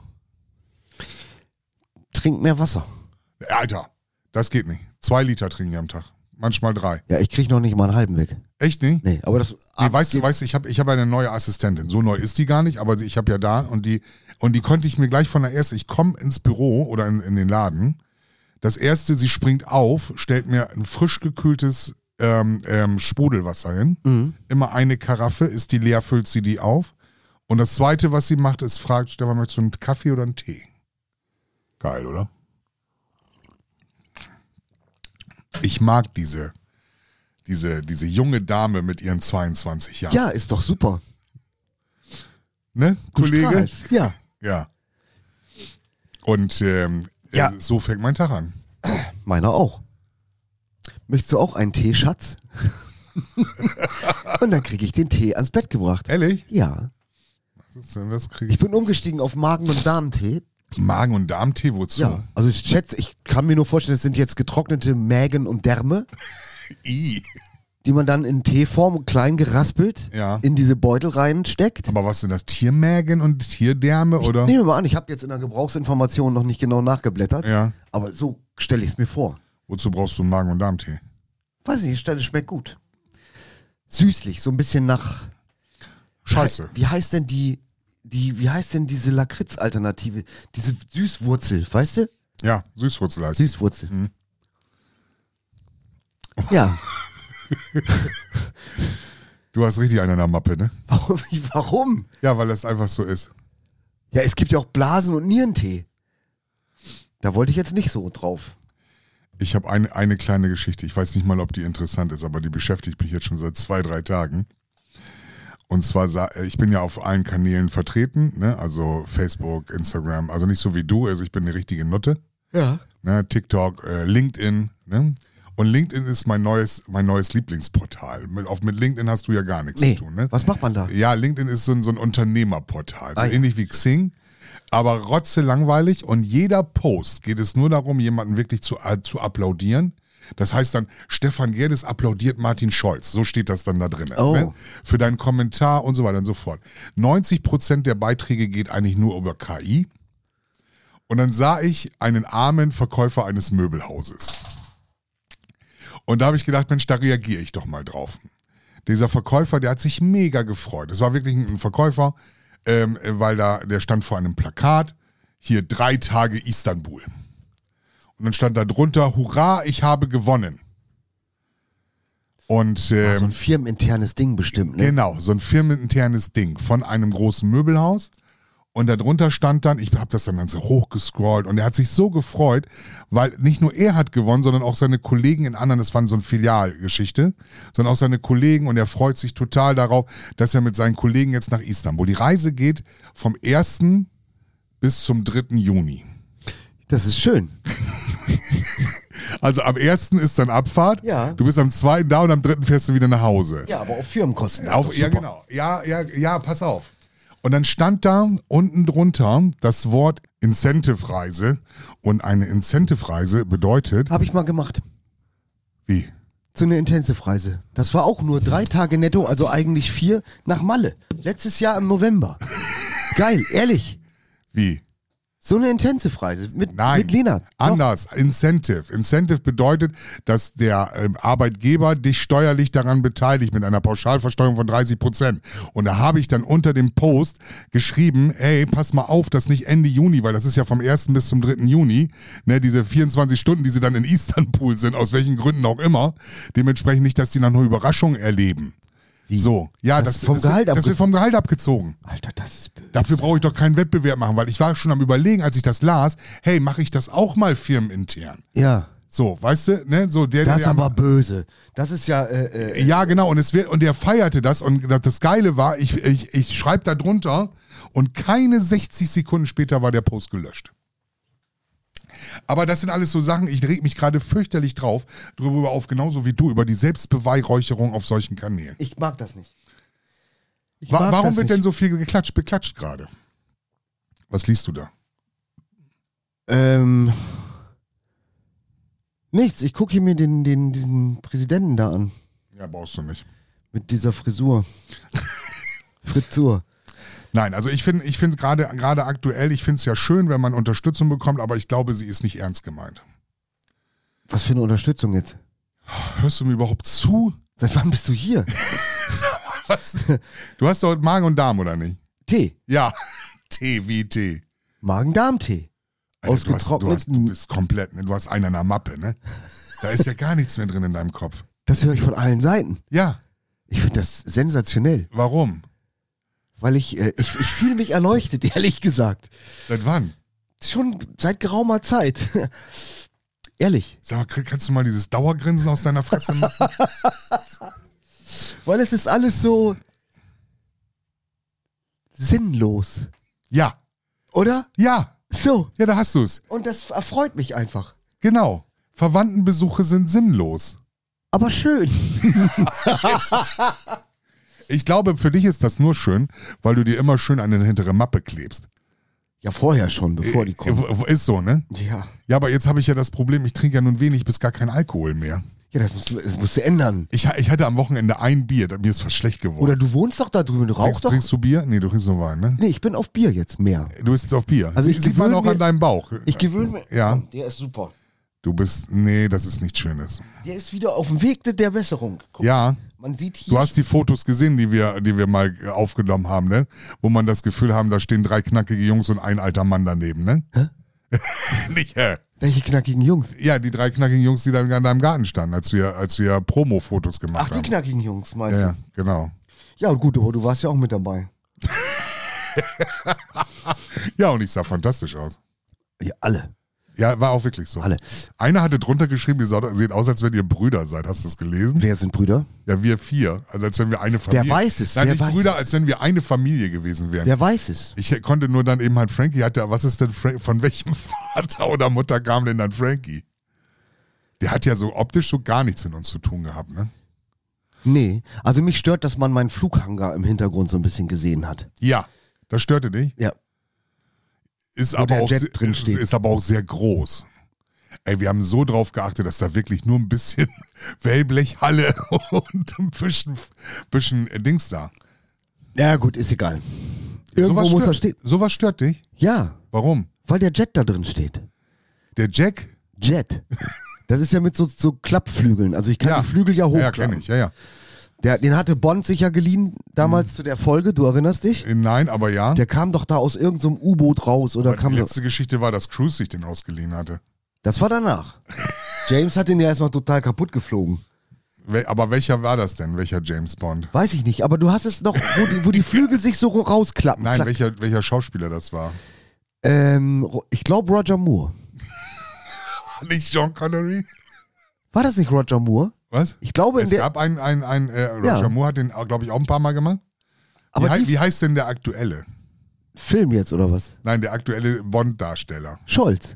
Trink mehr Wasser. Alter, das geht nicht. 2 Liter trinken wir am Tag. Manchmal 3. Ja, ich krieg noch nicht mal einen halben weg. Echt nicht? Nee, aber das... Nee, weißt du, ich habe eine neue Assistentin. So neu ist die gar nicht, aber ich habe ja da und die konnte ich mir gleich von der ersten, ich komme ins Büro oder in den Laden. Das erste, sie springt auf, stellt mir ein frisch gekühltes Sprudelwasser hin. Immer eine Karaffe, ist die leer, füllt sie die auf. Und das zweite, was sie macht, ist, fragt, Stefan, möchtest du einen Kaffee oder einen Tee? Geil, oder? Ich mag diese junge Dame mit ihren 22 Jahren. Ja, ist doch super. Ne, Du Kollege? strahlst. Ja. Ja. Und Ja. so fängt mein Tag an. Meiner auch. Möchtest du auch einen Tee, Schatz? Und dann kriege ich den Tee ans Bett gebracht. Ehrlich? Ja. Was ist denn, was kriege Ich ich? bin umgestiegen auf Magen- und Darmtee. Magen- und Darmtee, wozu? Ja. Also ich schätze, ich kann mir nur vorstellen, es sind jetzt getrocknete Mägen und Därme, I. die man dann in Teeform klein geraspelt Ja. in diese Beutel reinsteckt. Aber was sind das? Tiermägen und Tierdärme, oder? Nehmen wir mal an, ich habe jetzt in der Gebrauchsinformation noch nicht genau nachgeblättert, Ja. aber so stelle ich es mir vor. Wozu brauchst du Magen- und Darmtee? Weiß nicht, ich stelle, es schmeckt gut. Süßlich, so ein bisschen nach... Scheiße. Wie heißt denn wie heißt denn diese Lakritz-Alternative? Diese Süßwurzel, weißt du? Ja, Süßwurzel heißt. Süßwurzel. Mhm. Ja. Du hast richtig einen an der Mappe, ne? Warum? Ja, weil das einfach so ist. Ja, es gibt ja auch Blasen- und Nierentee. Da wollte ich jetzt nicht so drauf. Ich habe eine kleine Geschichte. Ich weiß nicht mal, ob die interessant ist, aber die beschäftigt mich jetzt schon seit 2-3 Tagen. Und zwar, ich bin ja auf allen Kanälen vertreten, ne? Also Facebook, Instagram, also nicht so wie du, also ich bin eine richtige Nutte. Ja. Ne? TikTok, LinkedIn. Ne? Und LinkedIn ist mein neues Lieblingsportal. Mit LinkedIn hast du ja gar nichts zu tun. Ne? Was macht man da? Ja, LinkedIn ist so ein Unternehmerportal, so ähnlich wie Xing, aber rotze langweilig und jeder Post geht es nur darum, jemanden wirklich zu applaudieren. Das heißt dann, Stefan Gerdes applaudiert Martin Scholz. So steht das dann da drin. Oh. Ne? Für deinen Kommentar und so weiter und so fort. 90% der Beiträge geht eigentlich nur über KI. Und dann sah ich einen armen Verkäufer eines Möbelhauses. Und da habe ich gedacht, Mensch, da reagiere ich doch mal drauf. Dieser Verkäufer, der hat sich mega gefreut. Es war wirklich ein Verkäufer, weil der stand vor einem Plakat, hier 3 Tage Istanbul. Und dann stand da drunter, Hurra, ich habe gewonnen. Und So ein firmeninternes Ding bestimmt, ne? genau, so ein firmeninternes Ding von einem großen Möbelhaus. Und darunter stand dann, ich habe das dann so hochgescrollt und er hat sich so gefreut, weil nicht nur er hat gewonnen, sondern auch seine Kollegen in anderen, das war so eine Filialgeschichte, sondern auch seine Kollegen und er freut sich total darauf, dass er mit seinen Kollegen jetzt nach Istanbul. Die Reise geht vom 1. bis zum 3. Juni. Das ist schön. Also am 1. ist dann Abfahrt, Ja. du bist am 2. da und am 3. fährst du wieder nach Hause. Ja, aber auf Firmenkosten. Das ist Auf, doch ja, super. genau. Ja, pass auf. Und dann stand da unten drunter das Wort Incentive-Reise. Und eine Incentive-Reise bedeutet, Habe ich mal gemacht. wie? So eine Intensive-Reise. Das war auch nur 3 Tage netto, also eigentlich 4, nach Malle. Letztes Jahr im November. Geil, ehrlich. Wie? So eine Intensive-Reise mit Nein, Lena. Doch. anders. Incentive. Incentive bedeutet, dass der Arbeitgeber dich steuerlich daran beteiligt mit einer Pauschalversteuerung von 30%. Und da habe ich dann unter dem Post geschrieben, ey, pass mal auf, dass nicht Ende Juni, weil das ist ja vom 1. bis zum 3. Juni, ne, diese 24 Stunden, die sie dann in Istanbul sind, aus welchen Gründen auch immer, dementsprechend nicht, dass die dann nur Überraschungen erleben. Wie? So, ja, Das das vom Gehalt wird vom Gehalt abgezogen. Alter, das ist böse. Dafür brauche ich doch keinen Wettbewerb machen, weil ich war schon am Überlegen, als ich das las, hey, mache ich das auch mal firmenintern? Ja, So, weißt du, ne, so der das ist der aber böse. Das ist ja, ja, genau, und der feierte das und das Geile war, ich schreibe da drunter und keine 60 Sekunden später war der Post gelöscht. Aber das sind alles so Sachen, ich reg mich gerade fürchterlich drüber auf, genauso wie du, über die Selbstbeweihräucherung auf solchen Kanälen. ich mag das nicht. Ich mag Warum das wird nicht. denn so viel beklatscht gerade? Was liest du da? Nichts, ich gucke hier mir diesen Präsidenten da an. Ja, brauchst du nicht. Mit dieser Frisur. Frizur. Nein, also ich finde gerade aktuell, ich finde es ja schön, wenn man Unterstützung bekommt, aber ich glaube, sie ist nicht ernst gemeint. Was für eine Unterstützung jetzt? Hörst du mir überhaupt zu? Seit wann bist du hier? Was? Du hast doch Magen und Darm, oder nicht? Tee. Ja, Tee wie Tee. Magen-Darm-Tee. Alter, du Ausgetrockneten. bist komplett, ne? Du hast einen an der Mappe, ne? Da ist ja gar nichts mehr drin in deinem Kopf. Das höre ich von allen Seiten. Ja, Ich finde das sensationell. warum? Weil ich fühle mich erleuchtet, ehrlich gesagt. Seit wann? Schon seit geraumer Zeit. Ehrlich. Sag mal, kannst du mal dieses Dauergrinsen aus deiner Fresse machen? Weil es ist alles so sinnlos. Ja, Oder? ja, So. ja, da hast du es. Und das erfreut mich einfach. Genau. Verwandtenbesuche sind sinnlos. Aber schön. Ich glaube, für dich ist das nur schön, weil du dir immer schön eine hintere Mappe klebst. Ja, vorher schon, bevor die kommen. Ist so, ne? Ja. Ja, aber jetzt habe ich ja das Problem, ich trinke ja nun wenig bis gar kein Alkohol mehr. Ja, das musst du ändern. Ich hatte am Wochenende ein Bier, mir ist fast schlecht geworden. Oder du wohnst doch da drüben, du rauchst doch. Trinkst du Bier? Nee, du trinkst nur Wein, ne? Nee, ich bin auf Bier jetzt mehr. Du bist jetzt auf Bier. Also ich Sieht man gewöhne auch mir- an deinem Bauch. Ich gewöhne mich. Ja. Der ist super. Du bist, nee, das ist nichts Schönes. Der ist wieder auf dem Weg der Besserung. Guck, Ja, man sieht hier. du hast die Fotos gesehen, die wir mal aufgenommen haben, ne? Wo man das Gefühl haben, da stehen 3 knackige Jungs und ein alter Mann daneben, ne? Hä? Nicht, hä? Welche knackigen Jungs? Ja, die 3 knackigen Jungs, die dann in deinem Garten standen, als wir Promo-Fotos gemacht Ach, die haben. knackigen Jungs, meinst Ja, du? genau. Ja, gut, aber du warst ja auch mit dabei. Ja, und ich sah fantastisch aus. Ja, alle. Ja, war auch wirklich so. Alle. Einer hatte drunter geschrieben, ihr seht aus, als wenn ihr Brüder seid. Hast du es gelesen? Wer sind Brüder? Ja, wir 4. Also als wenn wir eine Familie... Wer weiß es? Nein, Wer nicht weiß Brüder, es? als wenn wir eine Familie gewesen wären. Wer weiß es? Ich konnte nur dann eben halt Frankie hatte, was ist denn von welchem Vater oder Mutter kam denn dann Frankie? Der hat ja so optisch so gar nichts mit uns zu tun gehabt, ne? Nee, also mich stört, dass man meinen Flughangar im Hintergrund so ein bisschen gesehen hat. Ja, das störte dich. Ja. Ist Wo aber, der auch Jet se- drin steht. ist aber auch sehr groß. Ey, wir haben so drauf geachtet, dass da wirklich nur ein bisschen Wellblechhalle und ein bisschen Dings da. Ja gut, ist egal. Irgendwo muss er stehen. Sowas stört dich? Ja, Warum? weil der Jet da drin steht. Der Jack? Jet. Das ist ja mit so Klappflügeln. Also ich kann Ja. die Flügel ja Ja, hochklappen. kenn ich, ja. Den hatte Bond sich ja geliehen, damals zu der Folge, du erinnerst dich? Nein, aber ja. Der kam doch da aus irgendeinem so U-Boot raus oder kam Die so. letzte Geschichte war, dass Cruise sich den ausgeliehen hatte. Das war danach. James hat den ja erstmal total kaputt geflogen. Aber welcher war das denn? Welcher James Bond? Weiß ich nicht, aber du hast es noch, wo die Flügel sich so rausklappen. Nein, Klack. welcher Schauspieler das war? Ich glaube Roger Moore. Nicht Sean Connery? War das nicht Roger Moore? Was? Ich glaube, Es gab Roger Ja. Moore hat den, glaube ich, auch ein paar Mal gemacht. aber Wie heißt denn der aktuelle? Film jetzt oder was? Nein, der aktuelle Bond-Darsteller. Scholz.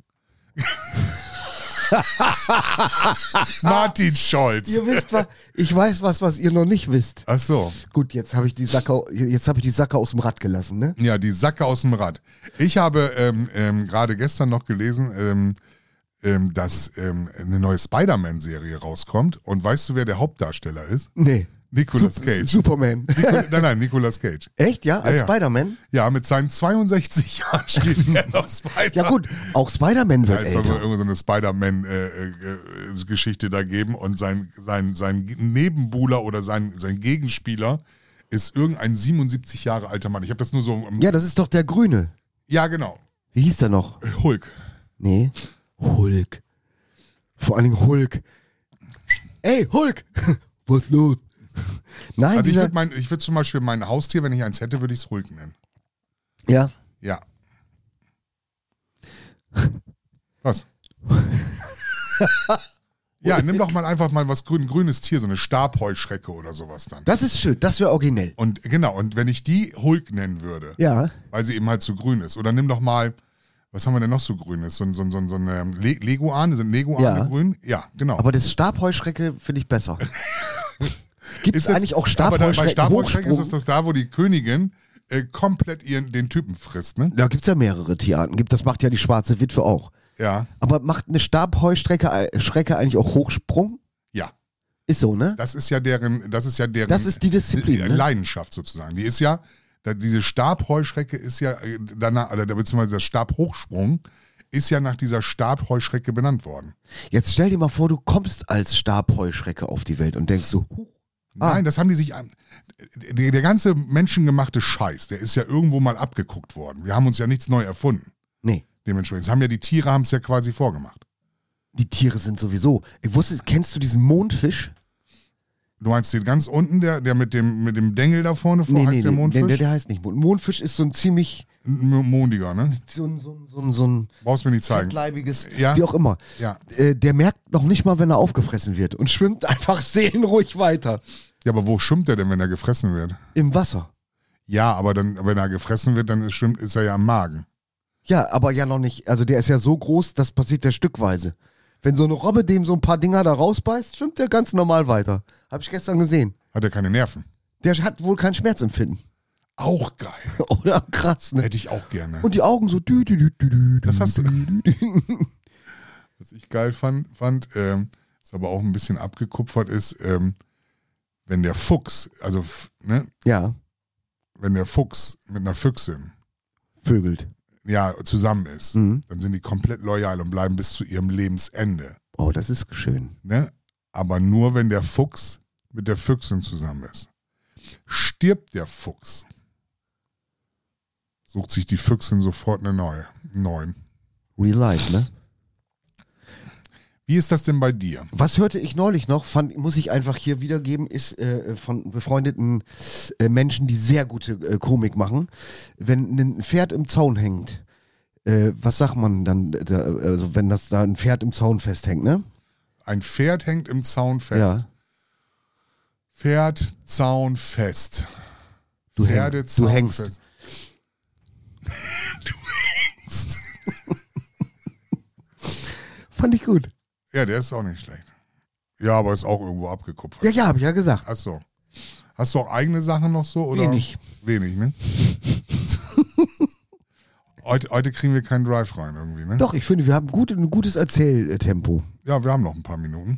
Martin Scholz. Ihr wisst was, ich weiß was ihr noch nicht wisst. Ach so. Gut, jetzt habe ich die Sacke aus dem Rad gelassen, ne? Ja, die Sacke aus dem Rad. Ich habe gerade gestern noch gelesen, dass eine neue Spider-Man-Serie rauskommt. Und weißt du, wer der Hauptdarsteller ist? Nee. Nicolas Cage. Superman. Nein, Nicolas Cage. Echt, ja? Als Ja. Spider-Man? Ja, mit seinen 62 Jahren steht er noch Spider-Man. Ja gut, auch Spider-Man Da wird ist doch älter. irgendwo so eine Spider-Man-Geschichte da geben und sein Nebenbuhler oder sein Gegenspieler ist irgendein 77 Jahre alter Mann. Ich habe das nur so... Ja, das ist doch der Grüne. Ja, genau. Wie hieß der noch? Hulk. Nee. Hulk. Vor allen Dingen Hulk. Ey, Hulk! Was los? Nein, Also ich dieser... würde zum Beispiel mein Haustier, wenn ich eins hätte, würde ich es Hulk nennen. Ja. Ja. Was? Ja, nimm doch mal einfach mal was ein grünes Tier, so eine Stabheuschrecke oder sowas dann. Das ist schön, das wäre originell. Und genau, und wenn ich die Hulk nennen würde, Ja. weil sie eben halt so grün ist, oder nimm doch mal, was haben wir denn noch so grünes? So eine Leguane, sind Leguane Ja. grün? Ja, genau. Aber das Stabheuschrecke finde ich besser. Gibt es Ist das- eigentlich auch aber bei Stabheuschrecken? Stabheuschrecken ist Hochsprung? das da, wo die Königin komplett den Typen frisst, ne? Da gibt es ja mehrere Tierarten. Das macht ja die schwarze Witwe auch. Ja, Aber macht eine Schrecke eigentlich auch Hochsprung? ja. Ist so, ne? Das ist ja deren Das ist die Disziplin, ne? Leidenschaft sozusagen. Die ist ja, diese Stabheuschrecke ist ja danach, oder beziehungsweise der Stabhochsprung ist ja nach dieser Stabheuschrecke benannt worden. Jetzt stell dir mal vor, du kommst als Stabheuschrecke auf die Welt und denkst so, Nein, das haben die sich der ganze menschengemachte Scheiß, der ist ja irgendwo mal abgeguckt worden. Wir haben uns ja nichts neu erfunden. nee, Dementsprechend. Die Tiere haben es ja quasi vorgemacht. die Tiere sind sowieso. Kennst du diesen Mondfisch? Du meinst den ganz unten, der mit dem Dengel da vorne vor, heißt der Mondfisch? Der heißt nicht Mond. Mondfisch ist so ein ziemlich, Mondiger, ne? so ein Brauchst mir nicht zeigen. fettleibiges, Ja. wie auch immer. Ja. Der merkt noch nicht mal, wenn er aufgefressen wird und schwimmt einfach seelenruhig weiter. Ja, aber wo schwimmt er denn, wenn er gefressen wird? Im Wasser. Ja, aber dann, wenn er gefressen wird, dann ist er ja am Magen. Ja, aber ja noch nicht. Also der ist ja so groß, das passiert ja stückweise. Wenn so eine Robbe dem so ein paar Dinger da rausbeißt, schwimmt der ganz normal weiter. Hab ich gestern gesehen. Hat er keine Nerven? Der hat wohl kein Schmerzempfinden. Auch geil. Oder krass, ne? Hätte ich auch gerne. Und die Augen so Das hast du. Was ich geil fand, ist aber auch ein bisschen abgekupfert ist, wenn der Fuchs, also, ne, Ja, wenn der Fuchs mit einer Füchsin, vögelt. ja, zusammen ist, Mhm. dann sind die komplett loyal und bleiben bis zu ihrem Lebensende. Oh, das ist schön. Ne? Aber nur, wenn der Fuchs mit der Füchsin zusammen ist. Stirbt der Fuchs, sucht sich die Füchsin sofort einen neuen. Real life, ne? Wie ist das denn bei dir? Was hörte ich neulich noch, muss ich einfach hier wiedergeben, ist von befreundeten Menschen, die sehr gute Komik machen. Wenn ein Pferd im Zaun hängt, was sagt man dann, also wenn das da ein Pferd im Zaun festhängt, ne? Ein Pferd hängt im Zaun fest. Ja. Pferd, Zaun fest. Du hängst. Du hängst. Fest. Du hängst. Fand ich gut. Ja, der ist auch nicht schlecht. Ja, aber ist auch irgendwo abgekupfert. Ja, hab ich ja gesagt. Ach so. Hast du auch eigene Sachen noch so? Oder? Wenig. Wenig, ne? Heute kriegen wir keinen Drive rein irgendwie, ne? Doch, ich finde, wir haben ein gutes Erzähltempo. Ja, wir haben noch ein paar Minuten.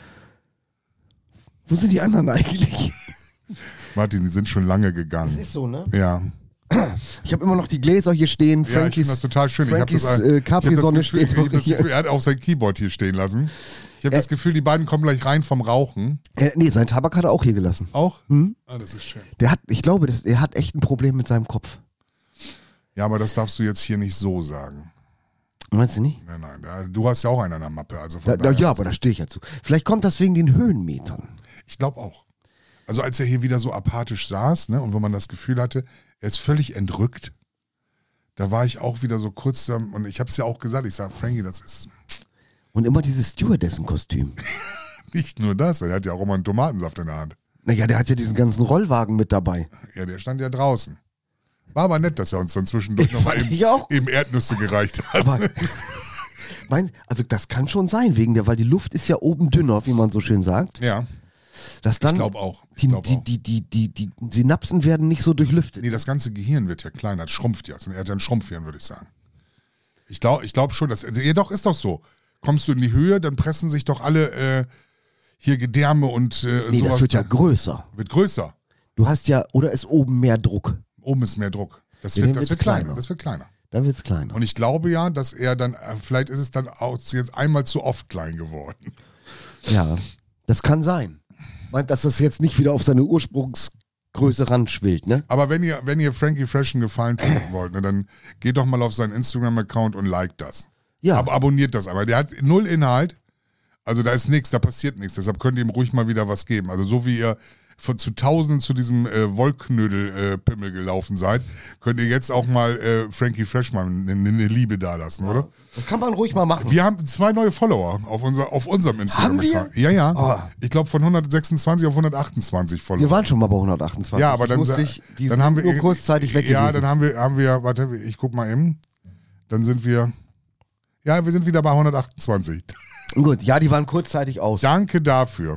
Wo sind die anderen eigentlich? Martin, die sind schon lange Das gegangen. ist so, ne? Ja. Ich habe immer noch die Gläser hier stehen. Ja, ich finde Frankies, das total schön. Frankies ich hab Capri-Sonne ich hab steht noch das hier. Gefühl, er hat auch sein Keyboard hier stehen lassen. Ich habe das Gefühl, die beiden kommen gleich rein vom Rauchen. Nee, sein Tabak hat er auch hier gelassen. Auch? Hm? Ah, das ist schön. Ich glaube, er hat echt ein Problem mit seinem Kopf. Ja, aber das darfst du jetzt hier nicht so sagen. Meinst du nicht? Nein. Du hast ja auch einen an der Mappe. Also von daher. Ja, aber da stehe ich ja zu. Vielleicht kommt das wegen den Höhenmetern. Ich glaube auch. Also als er hier wieder so apathisch saß, ne, und wo man das Gefühl hatte, er ist völlig entrückt, da war ich auch wieder so kurz, und ich habe es ja auch gesagt, ich sage, Frankie, das ist Und immer dieses Stewardessen-Kostüm. nicht nur das, er hat ja auch immer einen Tomatensaft in der Hand. Naja, der hat ja diesen ganzen Rollwagen mit dabei. Ja, der stand ja draußen. War aber nett, dass er uns dann zwischendurch nochmal eben Erdnüsse gereicht hat. Aber, also das kann schon sein, weil die Luft ist ja oben dünner, wie man so schön sagt. Ja, Dass dann ich glaube auch. Die Synapsen werden nicht so durchlüftet. Nee, das ganze Gehirn wird ja kleiner, das schrumpft ja. Also er hat ja ein Schrumpfhirn, würde ich sagen. Ich glaub schon, dass, ja doch, ist doch so. Kommst du in die Höhe, dann pressen sich doch alle hier Gedärme und Nee, sowas. das wird ja größer. Wird größer. Du hast ja, oder ist oben mehr Druck? Oben ist mehr Druck. Das Ja, wird, dann das wird's wird kleiner. kleiner. Das wird kleiner. Dann wird es kleiner. Und ich glaube ja, dass er dann, vielleicht ist es dann auch jetzt einmal zu oft klein geworden. Ja, das kann sein. Meint, dass das jetzt nicht wieder auf seine Ursprungsgröße ranschwillt, ne? Aber wenn ihr Frankie Fresh einen Gefallen tun wollt, ne, dann geht doch mal auf seinen Instagram-Account und liked das. Ja. Aber abonniert das. Aber der hat null Inhalt. Also da ist nichts, da passiert nichts. Deshalb könnt ihr ihm ruhig mal wieder was geben. Also so wie ihr zu Tausenden zu diesem Wollknödel-Pimmel gelaufen seid, könnt ihr jetzt auch mal Frankie Fresh mal eine Liebe dalassen, oder? Das kann man ruhig mal machen. Wir haben 2 neue Follower auf unserem Instagram-Account. wir? Ja. Oh. Ich glaube von 126 auf 128 Follower. Wir waren schon mal bei 128. Ja, aber dann haben wir nur kurzzeitig weg Ja, gewesen. dann haben wir, warte, ich guck mal eben. Dann sind wir, ja, wir sind wieder bei 128. Gut, ja, die waren kurzzeitig aus. Danke dafür.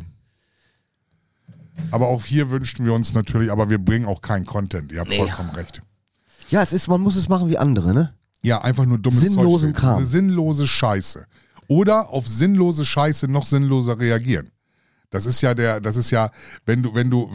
Aber auch hier wünschten wir uns natürlich, aber wir bringen auch keinen Content. Ihr habt vollkommen recht. Ja, man muss es machen wie andere, ne? Ja, einfach nur dummes Sinnlosen Zeug. Kram. Eine sinnlose Scheiße. Oder auf sinnlose Scheiße noch sinnloser reagieren. Das ist ja wenn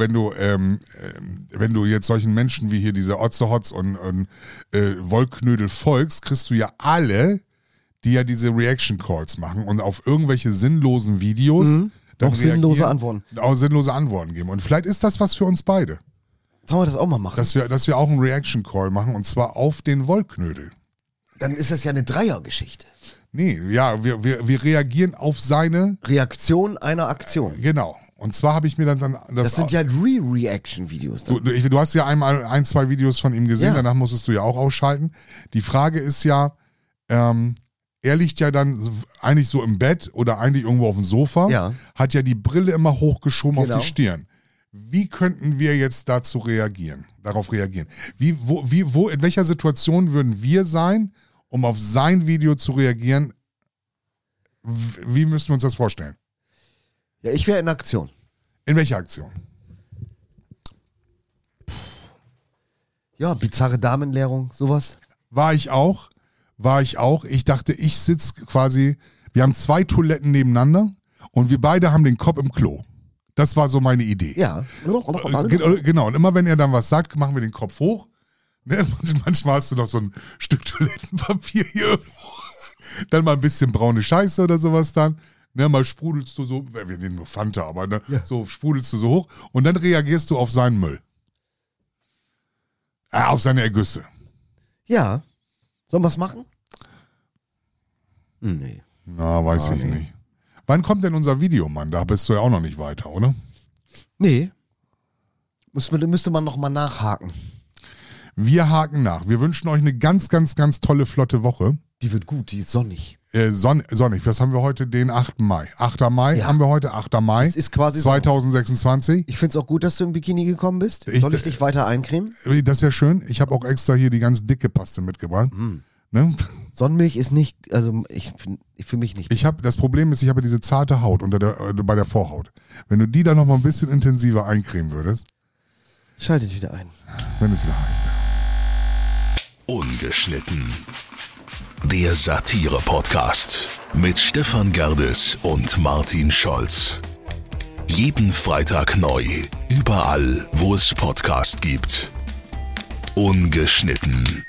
du jetzt solchen Menschen wie hier diese Otze-Hotz und Wollknödel folgst, kriegst du ja alle, die ja diese Reaction-Calls machen und auf irgendwelche sinnlosen Videos dann Auch sinnlose reagieren, Antworten. Auch sinnlose Antworten geben. Und vielleicht ist das was für uns beide. Sollen wir das auch mal machen? Dass wir auch einen Reaction-Call machen und zwar auf den Wollknödel. Dann ist das ja eine Dreiergeschichte. Nee, ja, wir reagieren auf seine Reaktion einer Aktion. Genau. Und zwar habe ich mir dann Das sind ja Reaction-Videos. Du hast ja einmal 2 Videos von ihm gesehen, Ja. danach musstest du ja auch ausschalten. Die Frage ist ja, er liegt ja dann eigentlich so im Bett oder eigentlich irgendwo auf dem Sofa, Ja. hat ja die Brille immer hochgeschoben Genau. auf die Stirn. Wie könnten wir jetzt darauf reagieren? In welcher Situation würden wir sein, um auf sein Video zu reagieren? Wie müssen wir uns das vorstellen? Ja, ich wäre in Aktion. In welcher Aktion? Ja, bizarre Damenlehrung, sowas. War ich auch. Ich dachte, ich sitze quasi, wir haben 2 Toiletten nebeneinander und wir beide haben den Kopf im Klo. Das war so meine Idee. Ja. Genau, und immer wenn er dann was sagt, machen wir den Kopf hoch. Ne? Manchmal hast du noch so ein Stück Toilettenpapier hier irgendwo. Dann mal ein bisschen braune Scheiße oder sowas dann. Ne, mal sprudelst du so, wir nehmen nur Fanta, aber ne, Ja. so sprudelst du so hoch und dann reagierst du auf seinen Müll. Auf seine Ergüsse. Ja. Sollen wir es machen? Nee. Na, weiß ich nicht. Wann kommt denn unser Video, Mann? Da bist du ja auch noch nicht weiter, oder? Nee. Müsste man nochmal nachhaken. Wir haken nach. Wir wünschen euch eine ganz, ganz, ganz tolle, flotte Woche. Die wird gut, die ist sonnig. Sonnig. Was haben wir heute? Den 8. Mai. 8. Mai Ja. haben wir heute. 8. Mai. Es ist quasi 2026. Ich finde es auch gut, dass du im Bikini gekommen bist. Soll ich dich weiter eincremen? Das wäre schön. Ich habe auch extra hier die ganz dicke Paste mitgebracht. Ne? Sonnenmilch ist nicht, also für mich nicht. Das Problem ist, ich habe diese zarte Haut bei der Vorhaut. Wenn du die dann noch mal ein bisschen intensiver eincremen würdest. Schaltet wieder ein. Wenn es wieder heißt. Ungeschnitten. Der Satire-Podcast mit Stefan Gerdes und Martin Scholz. Jeden Freitag neu, überall, wo es Podcast gibt. Ungeschnitten.